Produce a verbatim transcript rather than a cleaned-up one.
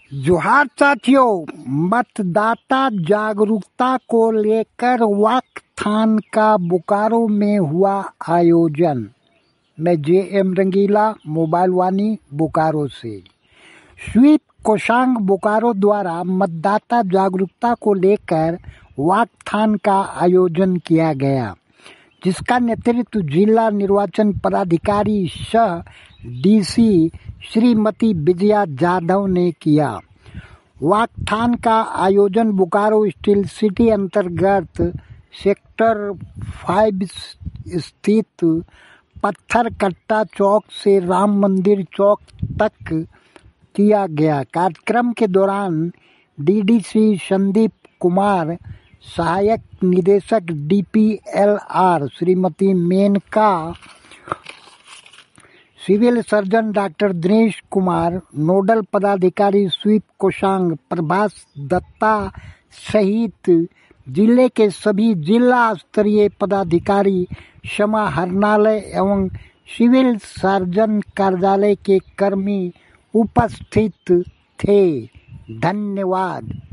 जोहार साथियों, मतदाता जागरूकता को लेकर वॉकथॉन का बोकारो में हुआ आयोजन। मैं जे एम रंगीला, मोबाइल वानी बोकारो से। स्वीप कोषांग बोकारो द्वारा मतदाता जागरूकता को लेकर वॉकथॉन का आयोजन किया गया, जिसका नेतृत्व जिला निर्वाचन पदाधिकारी सह डीसी श्रीमती विजया जाधव ने किया। वॉकथॉन का आयोजन बोकारो स्टील सिटी अंतर्गत सेक्टर फाइव स्थित पत्थर कट्टा चौक से राम मंदिर चौक तक किया गया। कार्यक्रम के दौरान डीडीसी संदीप कुमार, सहायक निदेशक DPLR Shrimati Menka, civil surgeon doctor Dinesh Kumar, nodal पदाधिकारी स्वीप कोषांग प्रभास दत्ता सहित जिले के सभी जिला स्तरीय पदाधिकारी, समाहरणालय एवं सिविल सर्जन कार्यालय के कर्मी उपस्थित थे। धन्यवाद।